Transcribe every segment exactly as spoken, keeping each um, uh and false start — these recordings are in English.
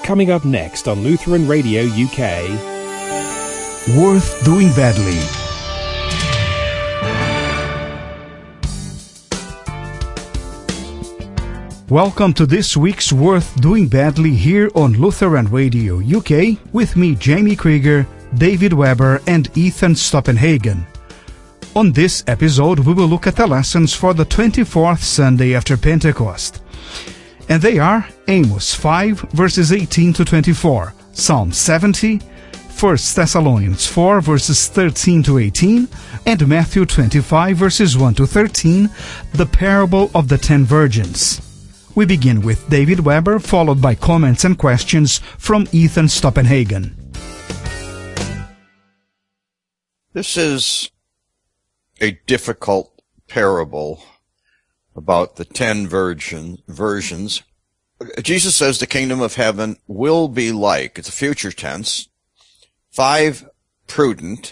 Coming up next on Lutheran Radio U K. Worth Doing Badly. Welcome to this week's Worth Doing Badly here on Lutheran Radio U K with me, Jamie Krieger, David Weber, and Ethan Stoppenhagen. On this episode, we will look at the lessons for the twenty-fourth Sunday after Pentecost. And they are Amos five, verses eighteen to twenty-four, Psalm seventy, First Thessalonians four, verses thirteen to eighteen, and Matthew twenty-five, verses one to thirteen, the parable of the ten virgins. We begin with David Weber, followed by comments and questions from Ethan Stoppenhagen. This is a difficult parable about the ten virgin, virgins. Jesus says the kingdom of heaven will be like, it's a future tense, five prudent,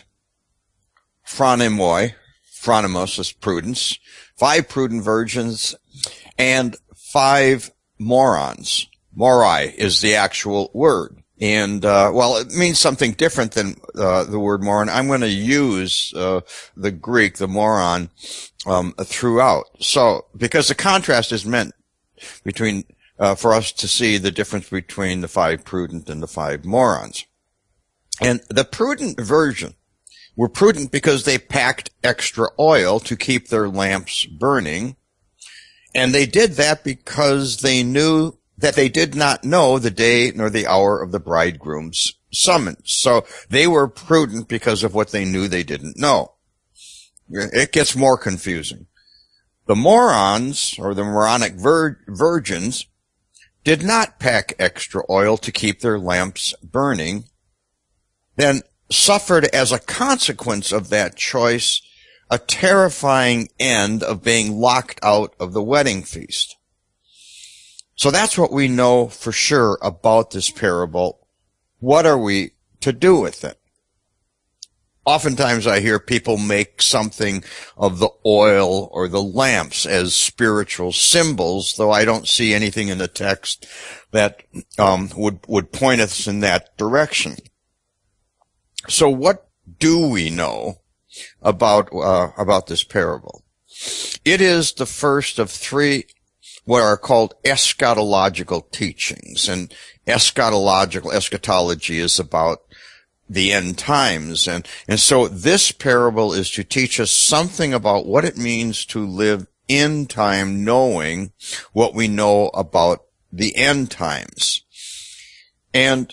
phronimoi, phronimos is prudence, five prudent virgins, and five morons. Morai is the actual word. And, uh, well, it means something different than, uh, the word moron. I'm going to use, uh, the Greek, the moron, um, throughout. So, because the contrast is meant between, uh, for us to see the difference between the five prudent and the five morons. And the prudent virgin were prudent because they packed extra oil to keep their lamps burning. And they did that because they knew that they did not know the day nor the hour of the bridegroom's summons. So they were prudent because of what they knew they didn't know. It gets more confusing. The morons, or the moronic vir- virgins, did not pack extra oil to keep their lamps burning, then suffered as a consequence of that choice a terrifying end of being locked out of the wedding feast. So that's what we know for sure about this parable. What are we to do with it? Oftentimes I hear people make something of the oil or the lamps as spiritual symbols, though I don't see anything in the text that um, would, would point us in that direction. So what do we know about uh, about this parable? It is the first of three what are called eschatological teachings. And eschatological, eschatology is about the end times. And, and so this parable is to teach us something about what it means to live in time, knowing what we know about the end times. And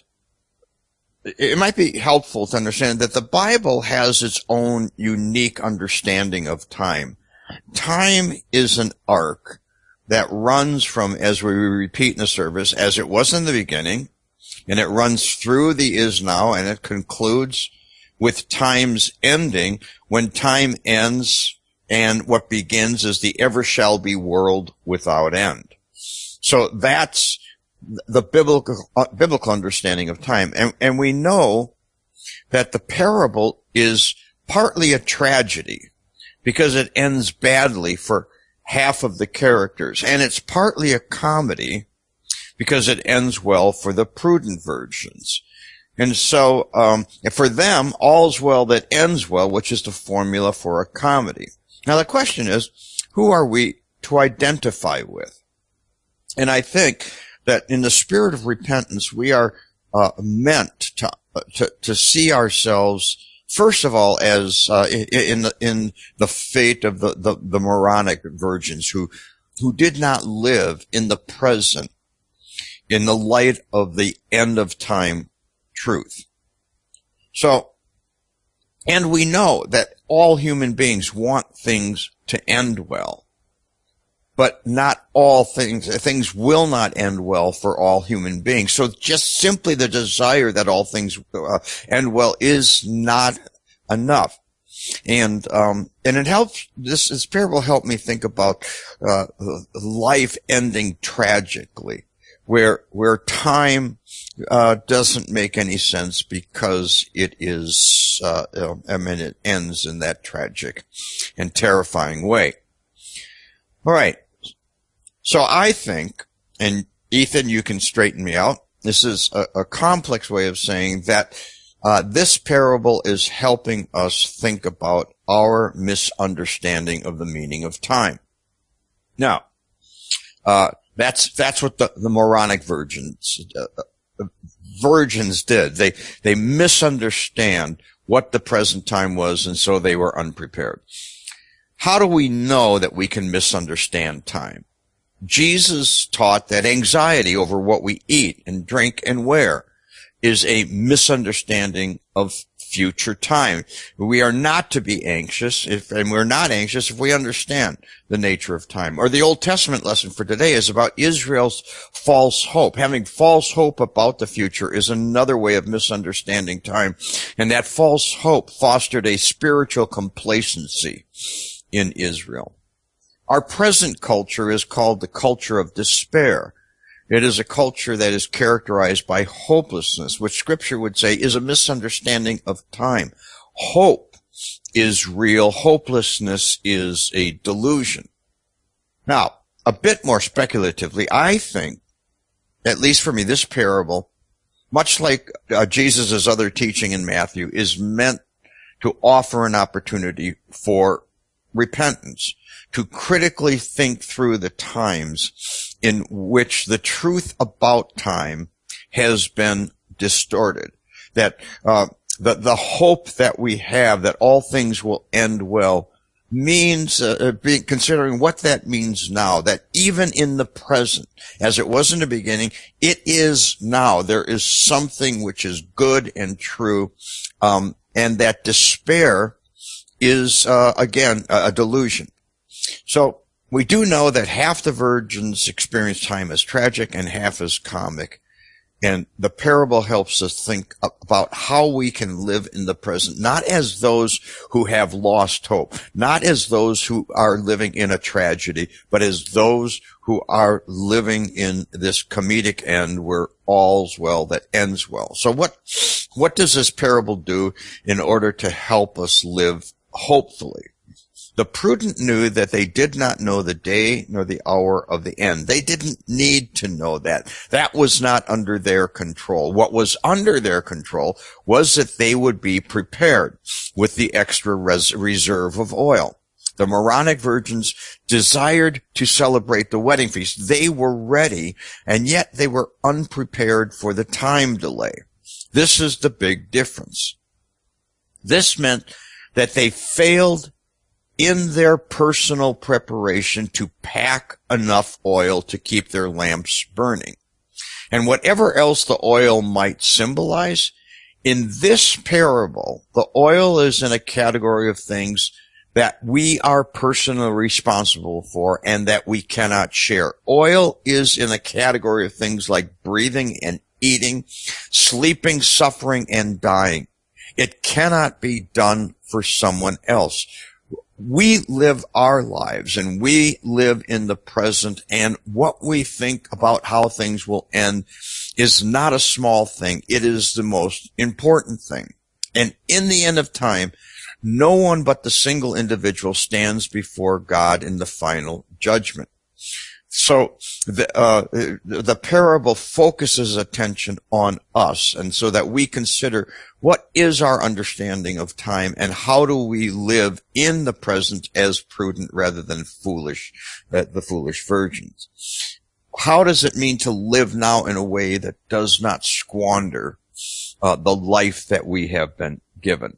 it might be helpful to understand that the Bible has its own unique understanding of time. Time is an arc that runs from, as we repeat in the service, as it was in the beginning, and it runs through the is now, and it concludes with time's ending, when time ends, and what begins is the ever shall be world without end. So that's the biblical, uh, biblical understanding of time. And, and we know that the parable is partly a tragedy because it ends badly for half of the characters. And it's partly a comedy because it ends well for the prudent virgins. And so, um, for them, all's well that ends well, which is the formula for a comedy. Now the question is, who are we to identify with? And I think that in the spirit of repentance, we are uh, meant to, uh, to to see ourselves first of all as uh, in the in the fate of the, the the moronic virgins who who did not live in the present, in the light of the end of time truth. So, and we know that all human beings want things to end well. But not all things, things will not end well for all human beings. So just simply the desire that all things uh, end well is not enough. And, um, and it helps, this, this parable helped me think about, uh, life ending tragically, where, where time, uh, doesn't make any sense because it is, uh, I mean, it ends in that tragic and terrifying way. All right. So I think, and Ethan, you can straighten me out, This is a, a complex way of saying that uh, this parable is helping us think about our misunderstanding of the meaning of time. Now, uh, that's that's what the, the moronic virgins uh, virgins did. They they misunderstand what the present time was, and so they were unprepared. How do we know that we can misunderstand time? Jesus taught that anxiety over what we eat and drink and wear is a misunderstanding of future time. We are not to be anxious, if, and we're not anxious if we understand the nature of time. Or the Old Testament lesson for today is about Israel's false hope. Having false hope about the future is another way of misunderstanding time. And that false hope fostered a spiritual complacency in Israel. Our present culture is called the culture of despair. It is a culture that is characterized by hopelessness, which Scripture would say is a misunderstanding of time. Hope is real. Hopelessness is a delusion. Now, a bit more speculatively, I think, at least for me, this parable, much like uh, Jesus' other teaching in Matthew, is meant to offer an opportunity for repentance, to critically think through the times in which the truth about time has been distorted. That uh, the, the hope that we have that all things will end well means, uh, being, considering what that means now, that even in the present, as it was in the beginning, it is now. There is something which is good and true, um, and that despair is, uh, again, a, a delusion. So we do know that half the virgins experience time as tragic and half as comic. And the parable helps us think about how we can live in the present, not as those who have lost hope, not as those who are living in a tragedy, but as those who are living in this comedic end where all's well that ends well. So what, what does this parable do in order to help us live hopefully? The prudent knew that they did not know the day nor the hour of the end. They didn't need to know that. That was not under their control. What was under their control was that they would be prepared with the extra res- reserve of oil. The moronic virgins desired to celebrate the wedding feast. They were ready, and yet they were unprepared for the time delay. This is the big difference. This meant that they failed in their personal preparation to pack enough oil to keep their lamps burning. And whatever else the oil might symbolize, in this parable, the oil is in a category of things that we are personally responsible for and that we cannot share. Oil is in a category of things like breathing and eating, sleeping, suffering, and dying. It cannot be done for someone else. We live our lives and we live in the present, and what we think about how things will end is not a small thing. It is the most important thing. And in the end of time, no one but the single individual stands before God in the final judgment. So the, uh, the parable focuses attention on us, and so that we consider what is our understanding of time and how do we live in the present as prudent rather than foolish, uh, the foolish virgins. How does it mean to live now in a way that does not squander uh, the life that we have been given?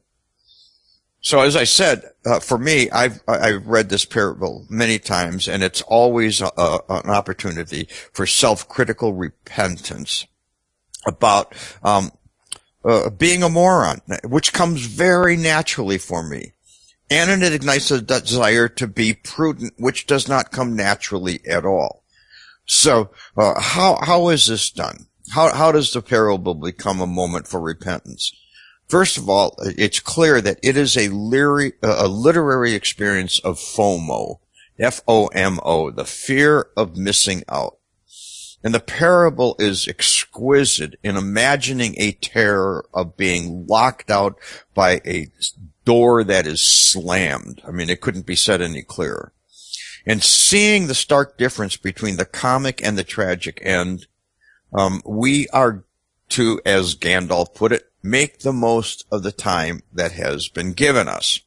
So as I said, uh, for me, I've, I've read this parable many times, and it's always a, a, an opportunity for self-critical repentance about um, uh, being a moron, which comes very naturally for me. And it ignites a desire to be prudent, which does not come naturally at all. So uh, how how is this done? How how does the parable become a moment for repentance? First of all, it's clear that it is a, literary, a literary experience of FOMO, F O M O, the fear of missing out. And the parable is exquisite in imagining a terror of being locked out by a door that is slammed. I mean, it couldn't be said any clearer. And seeing the stark difference between the comic and the tragic end, Um, we are to, as Gandalf put it, make the most of the time that has been given us.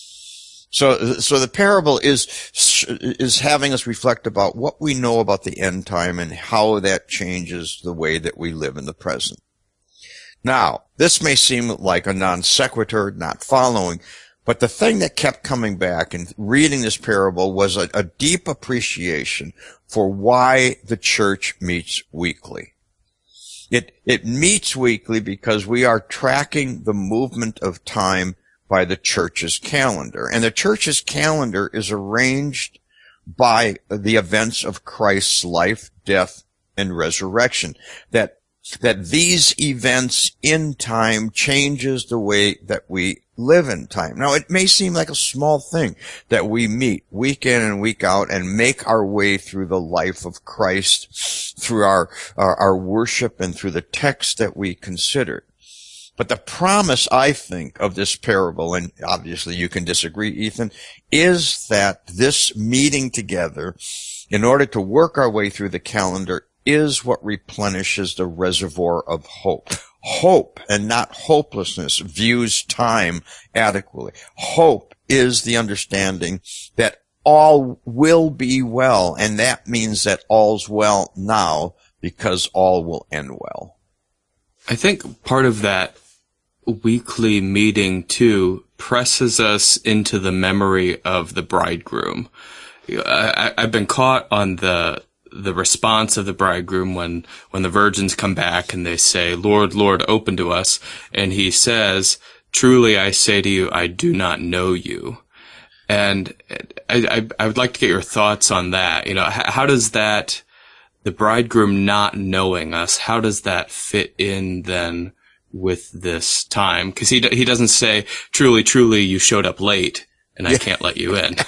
So, so the parable is, is having us reflect about what we know about the end time and how that changes the way that we live in the present. Now, this may seem like a non sequitur, not following, but the thing that kept coming back and reading this parable was a, a deep appreciation for why the church meets weekly. It, it meets weekly because we are tracking the movement of time by the church's calendar. And the church's calendar is arranged by the events of Christ's life, death, and resurrection. That, that these events in time changes the way that we live in time. Now, it may seem like a small thing that we meet week in and week out and make our way through the life of Christ, through our, our, our worship and through the text that we consider. But the promise, I think, of this parable, and obviously you can disagree, Ethan, is that this meeting together, in order to work our way through the calendar, is what replenishes the reservoir of hope. Hope, and not hopelessness, views time adequately. Hope is the understanding that all will be well, and that means that all's well now because all will end well. I think part of that weekly meeting too presses us into the memory of the bridegroom. I, I've been caught on the the response of the bridegroom when when the virgins come back and they say, "Lord, Lord, open to us," and he says, "Truly I say to you, I do not know you." And I, I, I would like to get your thoughts on that. You know, how, how does that, the bridegroom not knowing us, how does that fit in then with this time? Because he he doesn't say, "Truly, truly, you showed up late, and I can't let you in."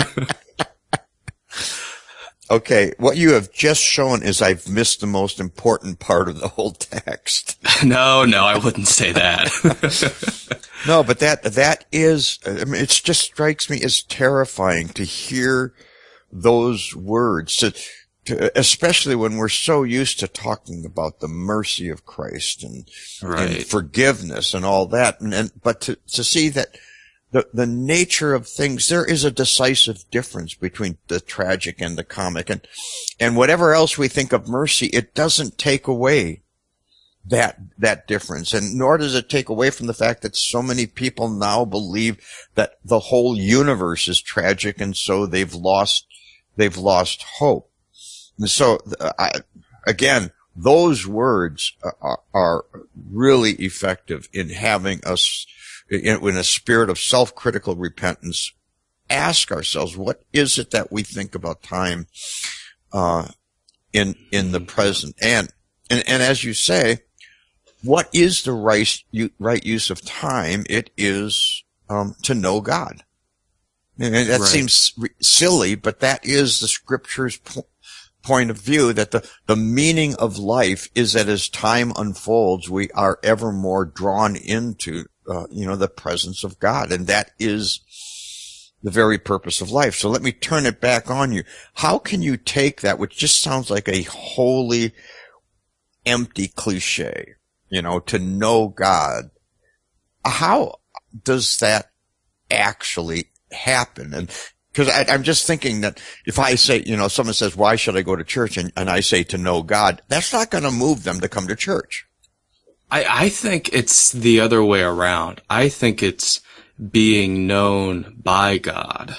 Okay, what you have just shown is I've missed the most important part of the whole text. No, no, I wouldn't say that. No, but that that is, I mean, it just strikes me as terrifying to hear those words, to, to, especially when we're so used to talking about the mercy of Christ and, right. and forgiveness and all that. And, and but to, to see that the, the nature of things, there is a decisive difference between the tragic and the comic. And, and whatever else we think of mercy, it doesn't take away that, that difference. And nor does it take away from the fact that so many people now believe that the whole universe is tragic and so they've lost, they've lost hope. And so, I, again, those words are, are really effective in having us, in, in a spirit of self-critical repentance, ask ourselves, what is it that we think about time, uh, in, in the present? And, and, and as you say, what is the right, right use of time? It is, um, to know God. And that right. seems silly, but that is the scripture's po- point of view, that the, the meaning of life is that as time unfolds, we are ever more drawn into, uh, you know, the presence of God. And that is the very purpose of life. So let me turn it back on you. How can you take that, which just sounds like a wholly empty cliche, you know, to know God? How does that actually happen? And because I'm just thinking that if I say, you know, someone says, why should I go to church? And, and I say to know God, that's not going to move them to come to church. I, I think it's the other way around. I think it's being known by God.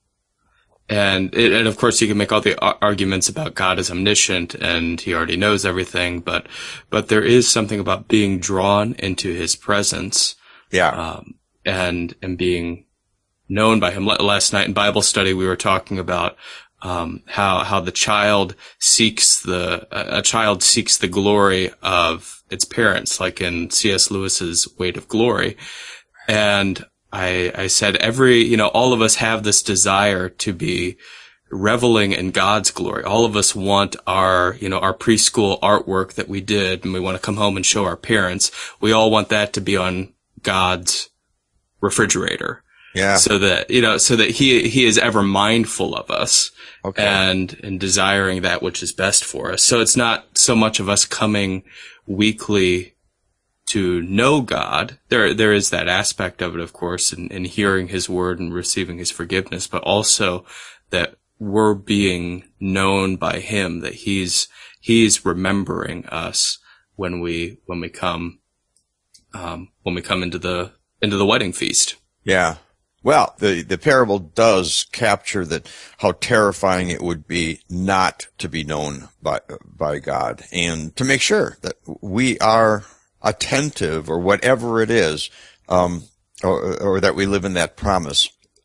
And, it, and of course you can make all the arguments about God is omniscient and he already knows everything, but, but there is something about being drawn into his presence. Yeah. Um, and, and being known by him. Last night in Bible study, we were talking about, um, how, how the child seeks the, a child seeks the glory of its parents, like in C S Lewis's Weight of Glory. And I, I said every, you know, all of us have this desire to be reveling in God's glory. All of us want our, you know, our preschool artwork that we did and we want to come home and show our parents. We all want that to be on God's refrigerator. Yeah. So that, you know, so that he, he is ever mindful of us. Okay. And, and desiring that which is best for us. So it's not so much of us coming weekly to know God. There, there is that aspect of it, of course, in, in hearing his word and receiving his forgiveness, but also that we're being known by him, that he's, he's remembering us when we, when we come, um, when we come into the, into the wedding feast. Yeah. Well, the, the parable does capture that, how terrifying it would be not to be known by, by God, and to make sure that we are attentive, or whatever it is, um, or, or that we live in that promise.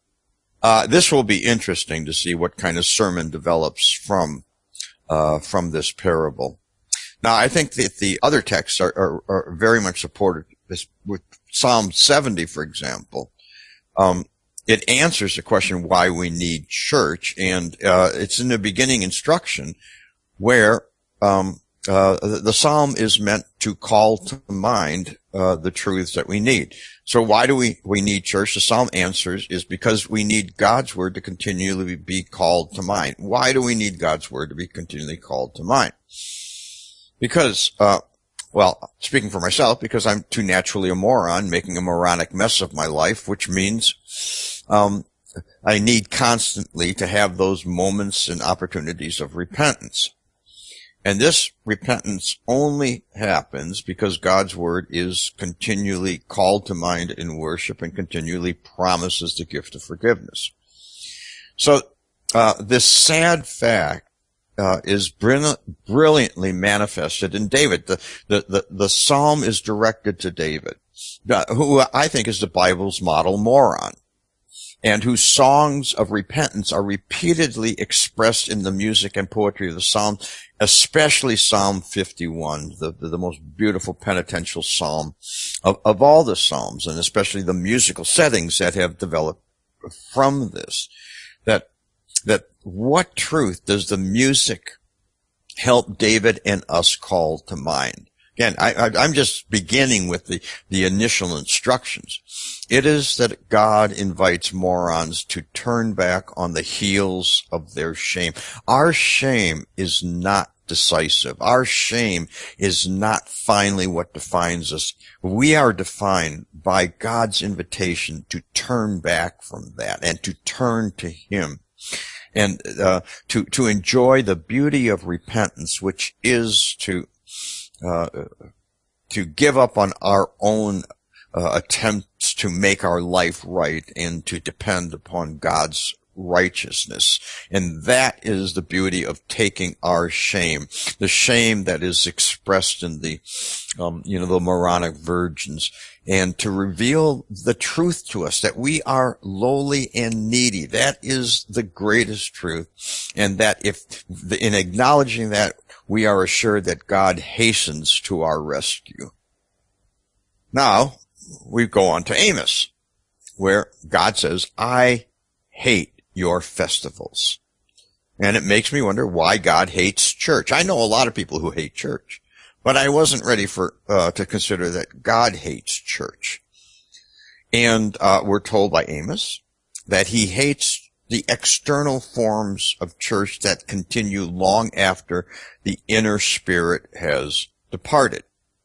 Uh, this will be interesting to see what kind of sermon develops from, uh, from this parable. Now, I think that the other texts are, are, are very much supported. This, with Psalm seventy, for example, um, it answers the question why we need church, and uh, it's in the beginning instruction where um, uh, the, the psalm is meant to call to mind uh, the truths that we need. So why do we we need church? The psalm answers is because we need God's word to continually be called to mind. Why do we need God's word to be continually called to mind? Because uh Well, speaking for myself, because I'm too naturally a moron, making a moronic mess of my life, which means um I need constantly to have those moments and opportunities of repentance. And this repentance only happens because God's word is continually called to mind in worship and continually promises the gift of forgiveness. So uh this sad fact Uh, is brilliant, brilliantly manifested in David. The, the, the, the psalm is directed to David, uh, who I think is the Bible's model moron, and whose songs of repentance are repeatedly expressed in the music and poetry of the psalm, especially Psalm fifty-one, the, the, the most beautiful penitential psalm of, of all the psalms, and especially the musical settings that have developed from this. That that what truth does the music help David and us call to mind? Again, I, I, I'm just beginning with the, the initial instructions. It is that God invites morons to turn back on the heels of their shame. Our shame is not decisive. Our shame is not finally what defines us. We are defined by God's invitation to turn back from that and to turn to him. And uh, to to enjoy the beauty of repentance, which is to uh, to give up on our own uh, attempts to make our life right and to depend upon God's righteousness. And that is the beauty of taking our shame, the shame that is expressed in the um, you know the moronic virgins, and to reveal the truth to us that we are lowly and needy. That is the greatest truth. And that if, in acknowledging that, we are assured that God hastens to our rescue. Now, we go on to Amos, where God says, I hate your festivals. And it makes me wonder why God hates church. I know a lot of people who hate church, but I wasn't ready for uh, to consider that God hates church. And uh, we're told by Amos that he hates the external forms of church that continue long after the inner spirit has departed.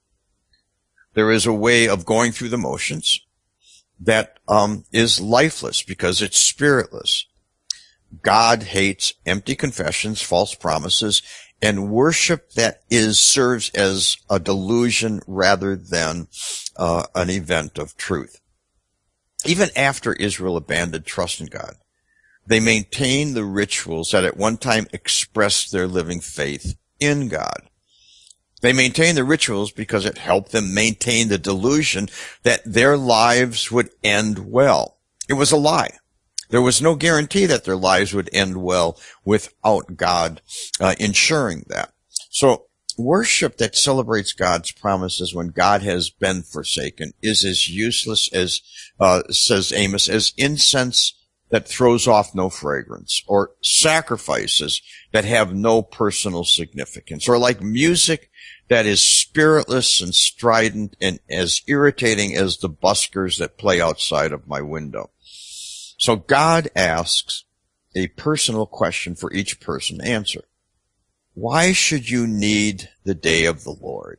There is a way of going through the motions that um, is lifeless because it's spiritless. God hates empty confessions, false promises, and worship that is serves as a delusion rather than uh, an event of truth. Even after Israel abandoned trust in God, they maintained the rituals that at one time expressed their living faith in God. They maintained the rituals because it helped them maintain the delusion that their lives would end well. It was a lie. There was no guarantee that their lives would end well without God uh, ensuring that. So worship that celebrates God's promises when God has been forsaken is as useless as, uh, says Amos, as incense that throws off no fragrance, or sacrifices that have no personal significance, or like music that is spiritless and strident and as irritating as the buskers that play outside of my window. So God asks a personal question for each person to answer. why should you need the day of the Lord?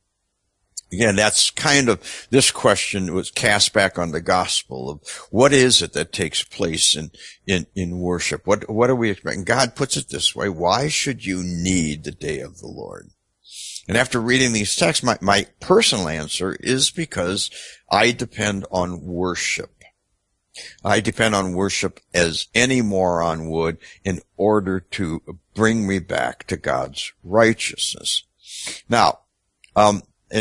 Again, that's kind of, this question was cast back on the gospel of what is it that takes place in, in, in worship? What, what are we expecting? God puts it this way: why should you need the day of the Lord? And after reading these texts, my, my personal answer is because I depend on worship. I depend on worship as any moron would in order to bring me back to God's righteousness. Now, um,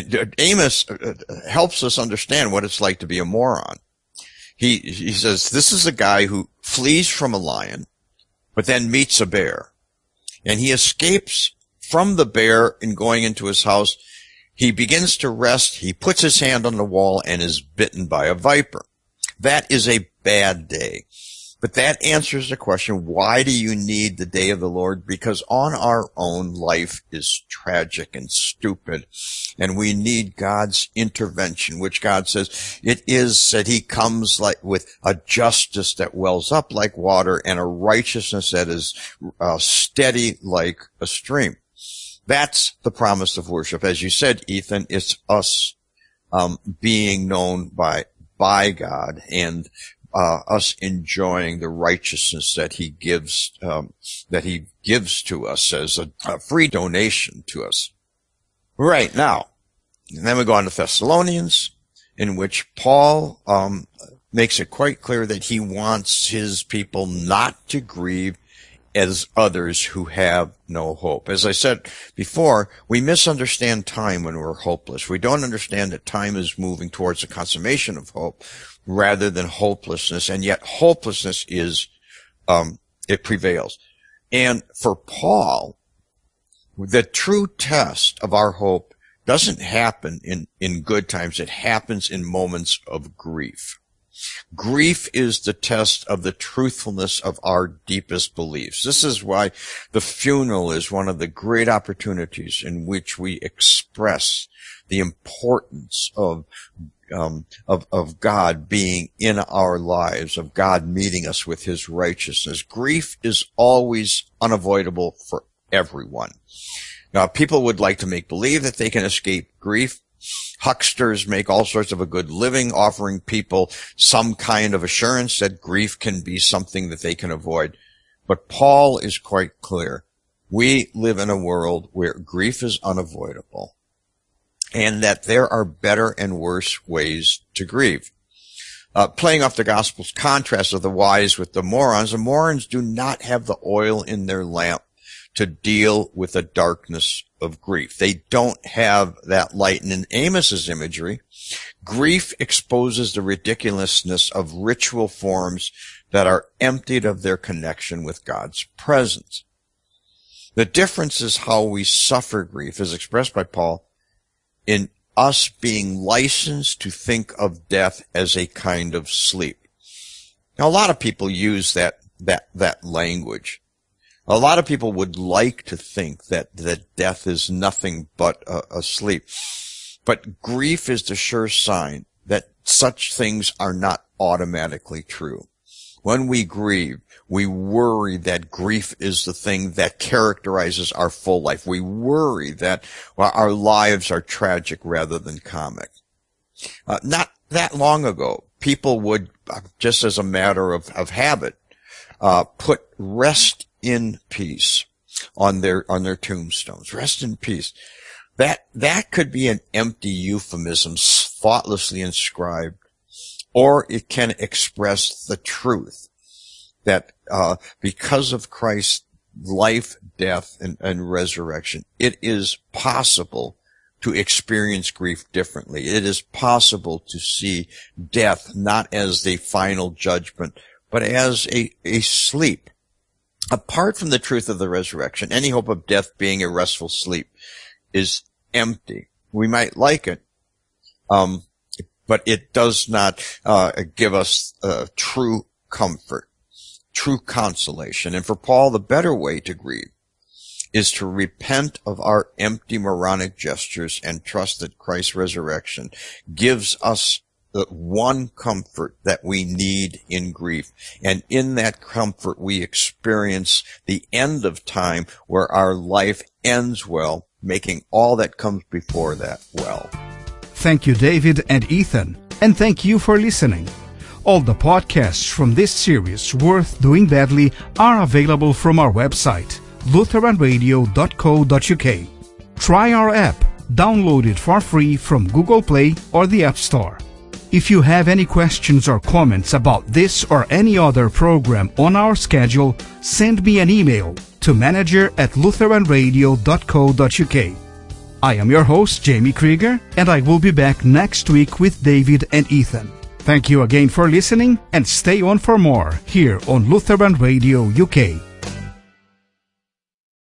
Amos helps us understand what it's like to be a moron. He, he says, this is a guy who flees from a lion, but then meets a bear. And he escapes from the bear and going into his house. He begins to rest. He puts his hand on the wall and is bitten by a viper. That is a bad day. But that answers the question, why do you need the day of the Lord? Because on our own, life is tragic and stupid, and we need God's intervention, which God says it is that he comes like with a justice that wells up like water and a righteousness that is uh, steady like a stream. That's the promise of worship. As you said, Ethan, it's us um, being known by by God and uh, us enjoying the righteousness that He gives um, that He gives to us as a, a free donation to us. Right now, and then we go on to Thessalonians, in which Paul um, makes it quite clear that he wants his people not to grieve as others who have no hope. As I said before, we misunderstand time when we're hopeless. We don't understand that time is moving towards the consummation of hope rather than hopelessness, and yet hopelessness is, um, it prevails. And for Paul, the true test of our hope doesn't happen in, in good times. It happens in moments of grief. Grief is the test of the truthfulness of our deepest beliefs. This is why the funeral is one of the great opportunities in which we express the importance of um, of of God being in our lives, of God meeting us with His righteousness. Grief is always unavoidable for everyone. Now, people would like to make believe that they can escape grief. Hucksters make all sorts of a good living offering people some kind of assurance that grief can be something that they can avoid. But Paul is quite clear. We live in a world where grief is unavoidable, and that there are better and worse ways to grieve. Uh, playing off the gospel's contrast of the wise with the morons, the morons do not have the oil in their lamp to deal with the darkness of grief. They don't have that light. And in Amos's imagery, grief exposes the ridiculousness of ritual forms that are emptied of their connection with God's presence. The difference is how we suffer grief, as expressed by Paul, in us being licensed to think of death as a kind of sleep. Now, a lot of people use that, that, that language. A lot of people would like to think that, that death is nothing but a, a sleep. But grief is the sure sign that such things are not automatically true. When we grieve, we worry that grief is the thing that characterizes our full life. We worry that well, our lives are tragic rather than comic. Uh, not that long ago, people would, uh, just as a matter of, of habit, uh, put rest in peace on their, on their tombstones. Rest in peace. That, that could be an empty euphemism thoughtlessly inscribed, or it can express the truth that, uh, because of Christ's life, death, and, and resurrection, it is possible to experience grief differently. It is possible to see death not as the final judgment, but as a, a sleep. Apart from the truth of the resurrection, any hope of death being a restful sleep is empty. We might like it, um, but it does not uh, give us uh, true comfort, true consolation. And for Paul, the better way to grieve is to repent of our empty moronic gestures and trust that Christ's resurrection gives us the one comfort that we need in grief. And in that comfort, we experience the end of time where our life ends well, making all that comes before that well. Thank you, David and Ethan, and thank you for listening. All the podcasts from this series, Worth Doing Badly, are available from our website, lutheran radio dot co dot u k. Try our app. Download it for free from Google Play or the App Store. If you have any questions or comments about this or any other program on our schedule, send me an email to manager at lutheran radio dot co dot u k. I am your host, Jamie Krieger, and I will be back next week with David and Ethan. Thank you again for listening, and stay on for more here on Lutheran Radio U K.